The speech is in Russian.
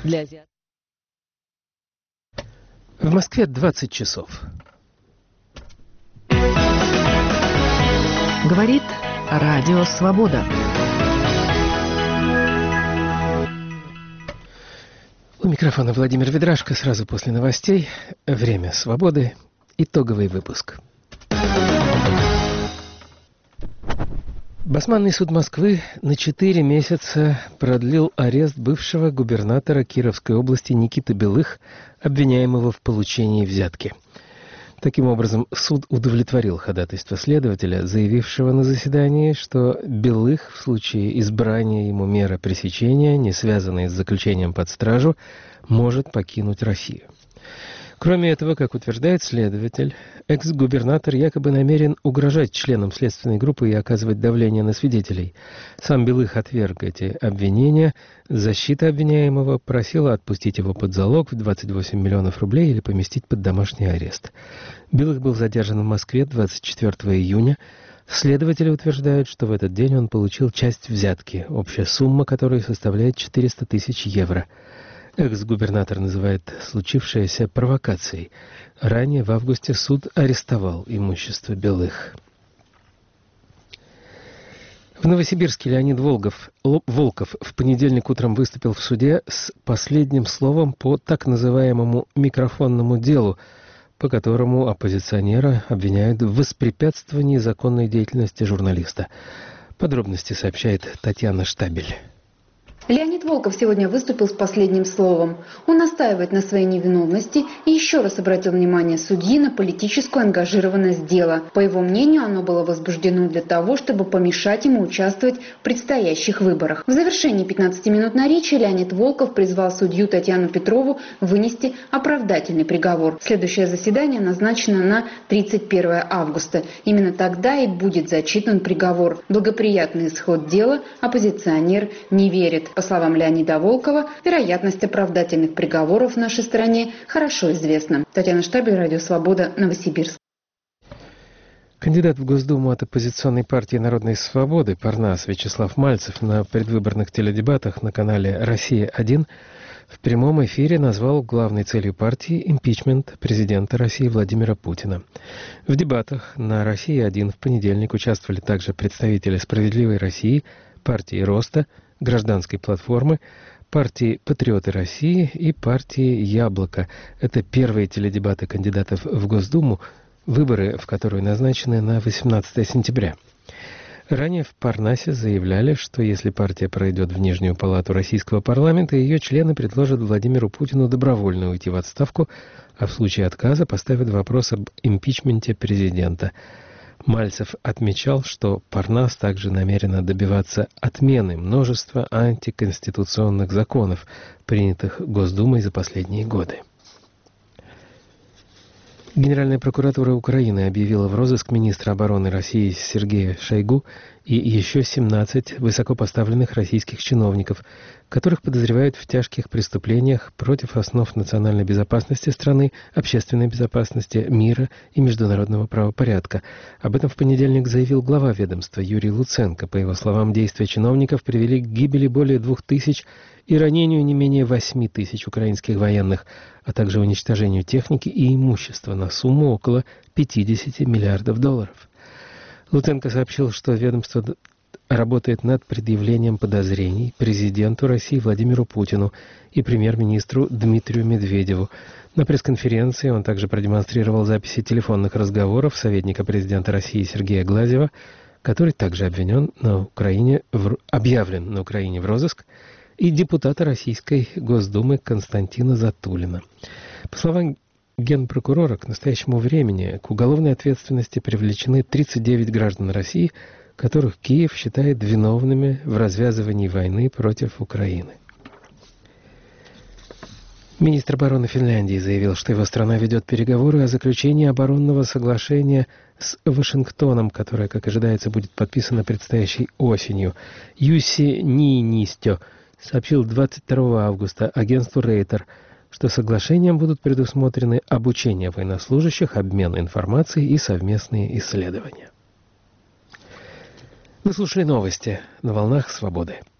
для азиатов. В Москве 20 часов. Говорит Радио Свобода. У микрофона Владимир Ведрашко. Сразу после новостей. Время свободы. Итоговый выпуск. Басманный суд Москвы на 4 месяца продлил арест бывшего губернатора Кировской области Никиты Белых, обвиняемого в получении взятки. Таким образом, суд удовлетворил ходатайство следователя, заявившего на заседании, что Белых в случае избрания ему меры пресечения, не связанной с заключением под стражу, может покинуть Россию. Кроме этого, как утверждает следователь, экс-губернатор якобы намерен угрожать членам следственной группы и оказывать давление на свидетелей. Сам Белых отверг эти обвинения. Защита обвиняемого просила отпустить его под залог в 28 миллионов рублей или поместить под домашний арест. Белых был задержан в Москве 24 июня. Следователи утверждают, что в этот день он получил часть взятки, общая сумма которой составляет 400 тысяч евро. Экс-губернатор называет случившееся провокацией. Ранее в августе суд арестовал имущество Белых. В Новосибирске Леонид Волков в понедельник утром выступил в суде с последним словом по так называемому микрофонному делу, по которому оппозиционера обвиняют в воспрепятствовании законной деятельности журналиста. Подробности сообщает Татьяна Штабель. Леонид Волков сегодня выступил с последним словом. Он настаивает на своей невиновности и еще раз обратил внимание судьи на политическую ангажированность дела. По его мнению, оно было возбуждено для того, чтобы помешать ему участвовать в предстоящих выборах. В завершении 15-минутной речи Леонид Волков призвал судью Татьяну Петрову вынести оправдательный приговор. Следующее заседание назначено на 31 августа. Именно тогда и будет зачитан приговор. Благоприятный исход дела оппозиционер не верит. По словам Леонида Волкова, вероятность оправдательных приговоров в нашей стране хорошо известна. Татьяна Штабель, Радио Свобода, Новосибирск. Кандидат в Госдуму от оппозиционной партии «Народной свободы» Парнас Вячеслав Мальцев на предвыборных теледебатах на канале «Россия-1» в прямом эфире назвал главной целью партии импичмент президента России Владимира Путина. В дебатах на «Россия-1» в понедельник участвовали также представители «Справедливой России», партии «Роста», Гражданской платформы, партии «Патриоты России» и партии «Яблоко». Это первые теледебаты кандидатов в Госдуму, выборы в которые назначены на 18 сентября. Ранее в Парнасе заявляли, что если партия пройдет в Нижнюю палату российского парламента, ее члены предложат Владимиру Путину добровольно уйти в отставку, а в случае отказа поставят вопрос об импичменте президента. Мальцев отмечал, что Парнас также намерена добиваться отмены множества антиконституционных законов, принятых Госдумой за последние годы. Генеральная прокуратура Украины объявила в розыск министра обороны России Сергея Шойгу и еще 17 высокопоставленных российских чиновников, которых подозревают в тяжких преступлениях против основ национальной безопасности страны, общественной безопасности, мира и международного правопорядка. Об этом в понедельник заявил глава ведомства Юрий Луценко. По его словам, действия чиновников привели к гибели более 2000 и ранению не менее 8000 украинских военных, а также уничтожению техники и имущества на сумму около 50 миллиардов долларов. Луценко сообщил, что ведомство работает над предъявлением подозрений президенту России Владимиру Путину и премьер-министру Дмитрию Медведеву. На пресс-конференции он также продемонстрировал записи телефонных разговоров советника президента России Сергея Глазьева, который также обвинен объявлен на Украине в розыск, и депутата Российской Госдумы Константина Затулина. По словам Генпрокурора, к настоящему времени к уголовной ответственности привлечены 39 граждан России, которых Киев считает виновными в развязывании войны против Украины. Министр обороны Финляндии заявил, что его страна ведет переговоры о заключении оборонного соглашения с Вашингтоном, которое, как ожидается, будет подписано предстоящей осенью. Юсси Ниинистё сообщил 22 августа агентству Рейтер, что соглашением будут предусмотрены обучение военнослужащих, обмен информацией и совместные исследования. Вы слушали новости на волнах Свободы.